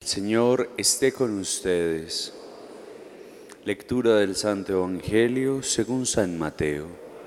Señor esté con ustedes. Lectura del Santo Evangelio según San Mateo.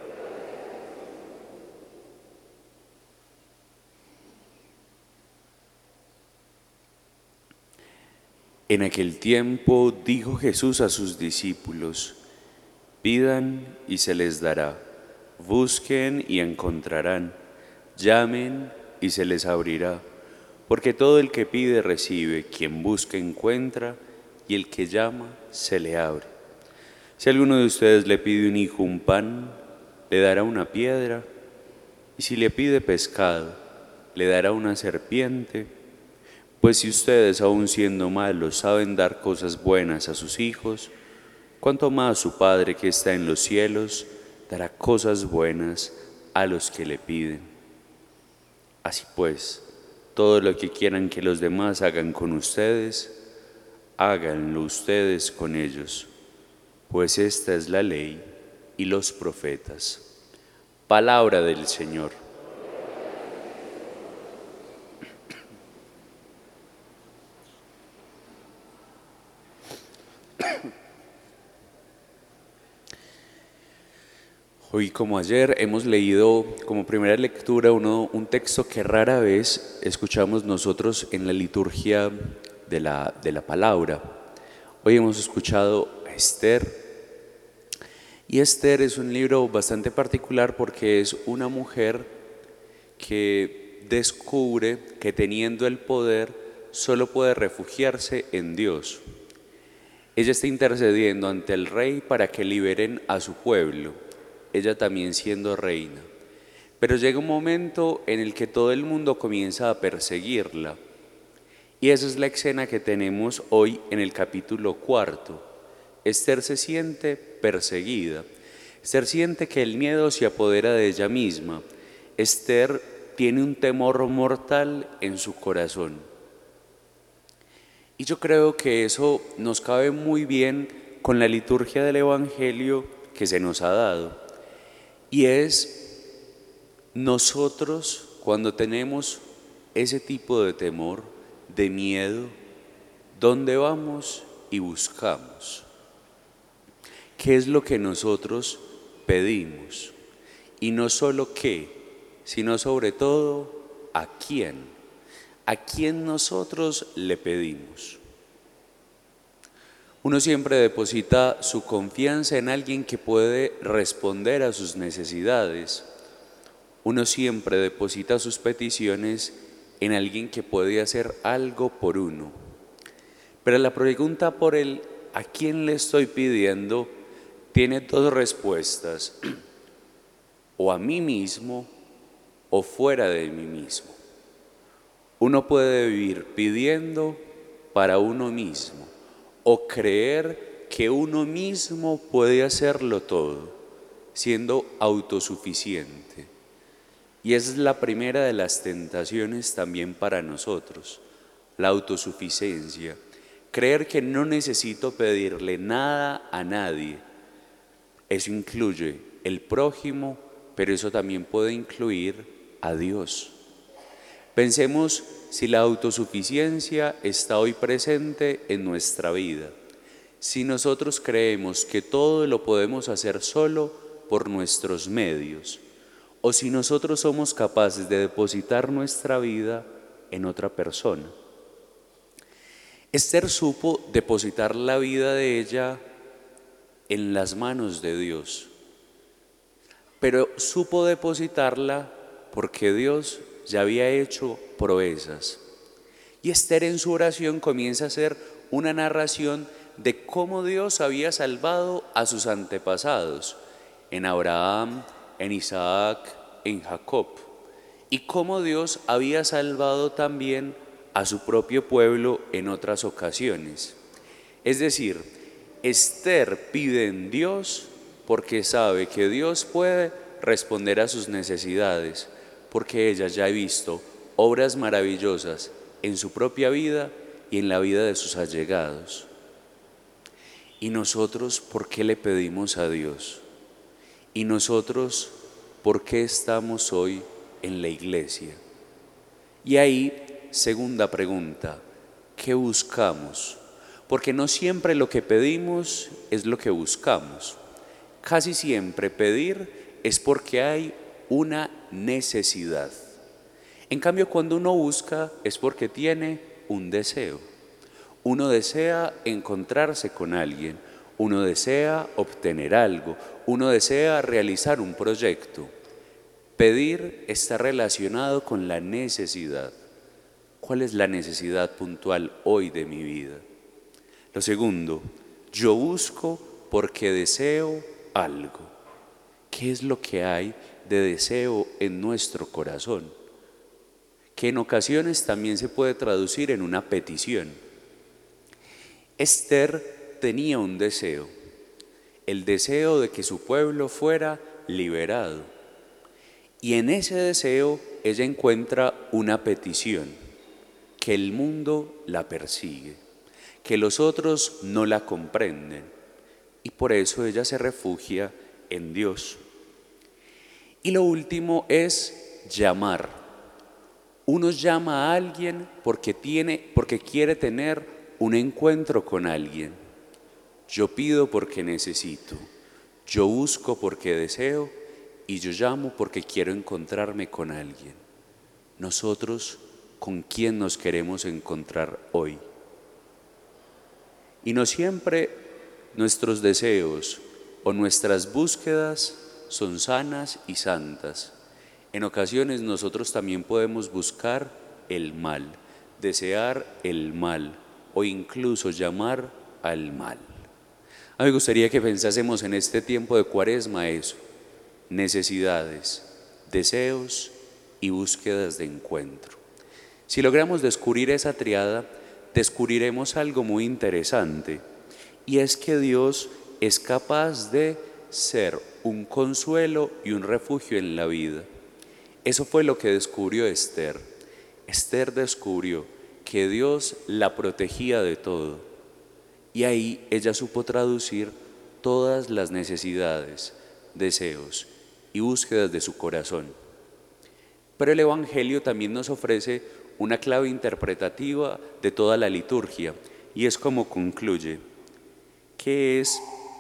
En aquel tiempo dijo Jesús a sus discípulos: pidan y se les dará, busquen y encontrarán, llamen y se les abrirá. Porque todo el que pide recibe, quien busca encuentra, y el que llama se le abre. Si alguno de ustedes le pide un hijo un pan, le dará una piedra, y si le pide pescado, le dará una serpiente. Pues si ustedes, aun siendo malos, saben dar cosas buenas a sus hijos, cuánto más su Padre que está en los cielos dará cosas buenas a los que le piden. Así pues, todo lo que quieran que los demás hagan con ustedes, háganlo ustedes con ellos, pues esta es la ley y los profetas. Palabra del Señor. Hoy, como ayer, hemos leído como primera lectura un texto que rara vez escuchamos nosotros en la liturgia de la palabra. Hoy hemos escuchado a Esther, y Esther es un libro bastante particular porque es una mujer que descubre que teniendo el poder solo puede refugiarse en Dios. Ella está intercediendo ante el rey para que liberen a su pueblo, ella también siendo reina. Pero llega un momento en el que todo el mundo comienza a perseguirla. Y esa es la escena que tenemos hoy en el capítulo 4. Esther se siente perseguida. Esther siente que el miedo se apodera de ella misma. Esther tiene un temor mortal en su corazón. Y yo creo que eso nos cabe muy bien con la liturgia del Evangelio que se nos ha dado. Y es nosotros cuando tenemos ese tipo de temor, de miedo, ¿dónde vamos y buscamos? ¿Qué es lo que nosotros pedimos? Y no solo qué, sino sobre todo a quién. ¿A quién nosotros le pedimos? Uno siempre deposita su confianza en alguien que puede responder a sus necesidades. Uno siempre deposita sus peticiones en alguien que puede hacer algo por uno. Pero la pregunta por el ¿a quién le estoy pidiendo? Tiene dos respuestas: o a mí mismo o fuera de mí mismo. Uno puede vivir pidiendo para uno mismo o creer que uno mismo puede hacerlo todo, siendo autosuficiente. Y esa es la primera de las tentaciones también para nosotros, la autosuficiencia. Creer que no necesito pedirle nada a nadie. Eso incluye el prójimo, pero eso también puede incluir a Dios. Pensemos si la autosuficiencia está hoy presente en nuestra vida. Si nosotros creemos que todo lo podemos hacer solo por nuestros medios, o si nosotros somos capaces de depositar nuestra vida en otra persona. Esther supo depositar la vida de ella en las manos de Dios, pero supo depositarla porque Dios ya había hecho proezas. Y Esther en su oración comienza a hacer una narración de cómo Dios había salvado a sus antepasados, en Abraham, en Isaac, en Jacob, y cómo Dios había salvado también a su propio pueblo en otras ocasiones. Es decir, Esther pide en Dios porque sabe que Dios puede responder a sus necesidades, porque ella ya ha visto obras maravillosas en su propia vida y en la vida de sus allegados. ¿Y nosotros por qué le pedimos a Dios? ¿Y nosotros por qué estamos hoy en la iglesia? Y ahí, segunda pregunta, ¿qué buscamos? Porque no siempre lo que pedimos es lo que buscamos. Casi siempre pedir es porque hay una necesidad. En cambio, cuando uno busca es porque tiene un deseo. Uno desea encontrarse con alguien, uno desea obtener algo, uno desea realizar un proyecto. Pedir está relacionado con la necesidad. ¿Cuál es la necesidad puntual hoy de mi vida? Lo segundo, yo busco porque deseo algo. ¿Qué es lo que hay de deseo en nuestro corazón? Que en ocasiones también se puede traducir en una petición. Esther tenía un deseo, el deseo de que su pueblo fuera liberado. Y en ese deseo ella encuentra una petición, que el mundo la persigue, que los otros no la comprenden, y por eso ella se refugia en Dios. Y lo último es llamar. Uno llama a alguien porque quiere tener un encuentro con alguien. Yo pido porque necesito, yo busco porque deseo y yo llamo porque quiero encontrarme con alguien. Nosotros, ¿con quién nos queremos encontrar hoy? Y no siempre nuestros deseos o nuestras búsquedas son sanas y santas. En ocasiones nosotros también podemos buscar el mal, desear el mal o incluso llamar al mal. A mí me gustaría que pensásemos en este tiempo de Cuaresma eso: necesidades, deseos y búsquedas de encuentro. Si logramos descubrir esa triada, descubriremos algo muy interesante, y es que Dios es capaz de ser un consuelo y un refugio en la vida. Eso fue lo que descubrió Esther. Esther descubrió que Dios la protegía de todo, y ahí ella supo traducir todas las necesidades, deseos y búsquedas de su corazón. Pero el Evangelio también nos ofrece una clave interpretativa de toda la liturgia, y es como concluye: que es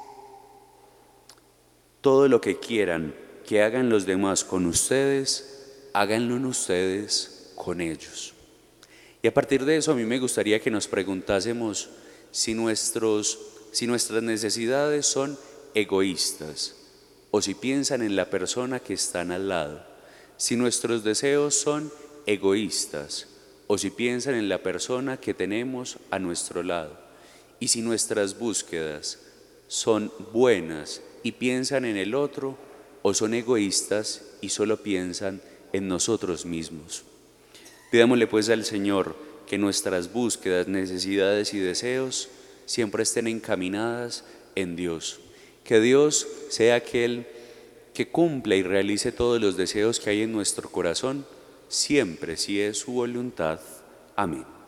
todo lo que quieran que hagan los demás con ustedes, háganlo en ustedes con ellos. Y a partir de eso a mí me gustaría que nos preguntásemos si nuestras necesidades son egoístas o si piensan en la persona que están al lado, si nuestros deseos son egoístas o si piensan en la persona que tenemos a nuestro lado, y si nuestras búsquedas son buenas y piensan en el otro o son egoístas y solo piensan en nosotros mismos. Pidámosle pues al Señor que nuestras búsquedas, necesidades y deseos siempre estén encaminadas en Dios. Que Dios sea aquel que cumpla y realice todos los deseos que hay en nuestro corazón, siempre si es su voluntad. Amén.